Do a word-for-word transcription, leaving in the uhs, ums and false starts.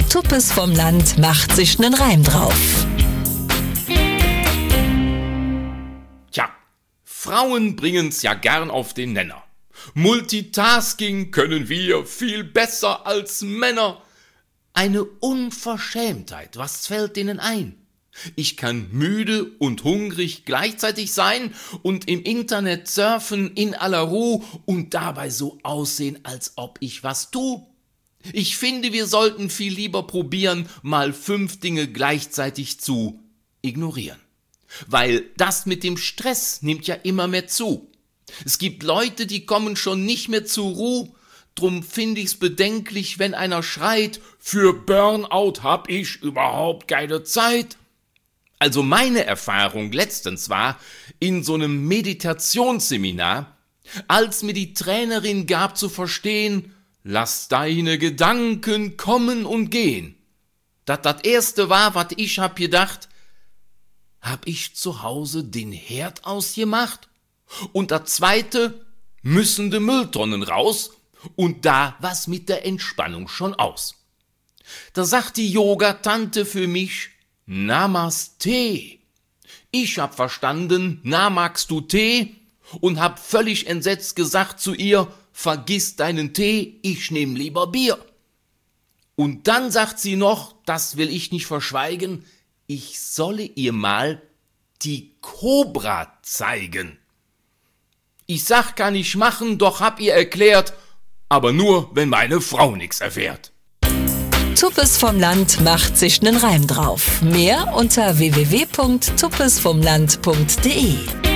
Tuppes vom Land macht sich nen Reim drauf. Tja, Frauen bringen's ja gern auf den Nenner. Multitasking können wir viel besser als Männer. Eine Unverschämtheit, was fällt denen ein? Ich kann müde und hungrig gleichzeitig sein und im Internet surfen in aller Ruhe und dabei so aussehen, als ob ich was tu. Ich finde, wir sollten viel lieber probieren, mal fünf Dinge gleichzeitig zu ignorieren. Weil das mit dem Stress nimmt ja immer mehr zu. Es gibt Leute, die kommen schon nicht mehr zur Ruhe. Drum finde ich's bedenklich, wenn einer schreit, für Burnout hab ich überhaupt keine Zeit. Also meine Erfahrung letztens war in so einem Meditationsseminar, als mir die Trainerin gab zu verstehen, lass deine Gedanken kommen und gehen. Das das erste war, was ich hab gedacht, hab ich zu Hause den Herd ausgemacht? Und das zweite, müssen die Mülltonnen raus? Und da war's mit der Entspannung schon aus. Da sagt die Yoga-Tante für mich, Namaste. Ich hab verstanden, na magst du Tee? Und hab völlig entsetzt gesagt zu ihr, vergiss deinen Tee, ich nehm lieber Bier. Und dann sagt sie noch, das will ich nicht verschweigen, ich solle ihr mal die Kobra zeigen. Ich sag, kann ich machen, doch hab ihr erklärt, aber nur, wenn meine Frau nix erfährt. Tuppes vom Land macht sich nen Reim drauf. Mehr unter w w w punkt tuppes vom land punkt d e.